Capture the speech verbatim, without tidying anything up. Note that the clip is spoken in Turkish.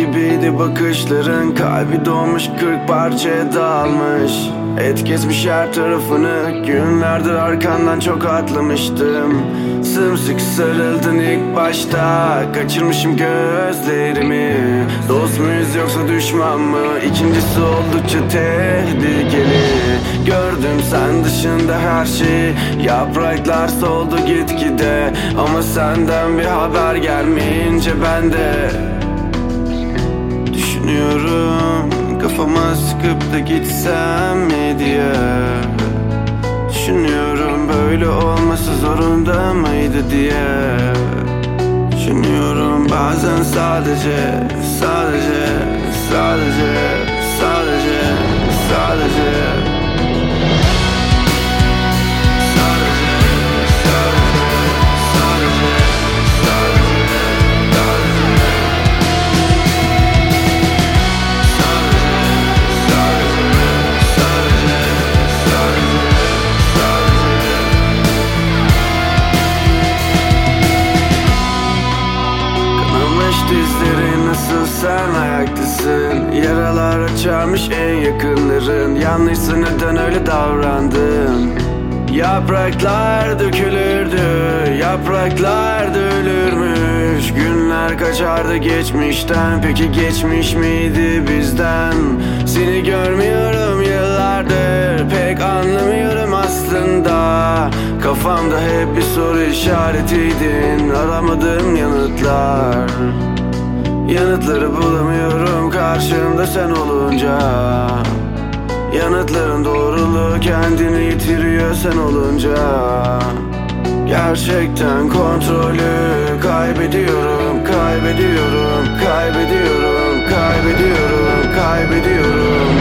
gibiydi bakışların. Kalbi doğmuş kırk parçaya dağılmış. Et kesmiş her tarafını. Günlerdir arkandan çok atlamıştım. Sımsıkı sarıldın ilk başta. Kaçırmışım gözlerimi. Dost muyuz yoksa düşman mı? İkincisi oldukça tehlikeli. Gördüm sen dışında her şeyi. Yapraklar soldu gitgide. Ama senden bir haber gelmeyince ben de düşünüyorum, kafama sıkıp da gitsem mi diye. Düşünüyorum, böyle olması zorunda mıydı diye. Düşünüyorum bazen sadece, sadece, sadece, sadece, sadece. Dizlerin nasıl, sen ayaktasın. Yaralar açarmış en yakınların. Yanlışsa neden öyle davrandın? Yapraklar dökülürdü, yapraklar da ölürmüş. Günler kaçardı geçmişten. Peki geçmiş miydi bizden? Seni görmüyorum yıllardır, pek anlamıyorum aslında. Kafamda hep bir soru işaretiydin. Aramadığım yanıtlar. Yanıtları bulamıyorum karşımda sen olunca. Yanıtların doğruluğu kendini yitiriyor sen olunca. Gerçekten kontrolü kaybediyorum, kaybediyorum, kaybediyorum, kaybediyorum, kaybediyorum.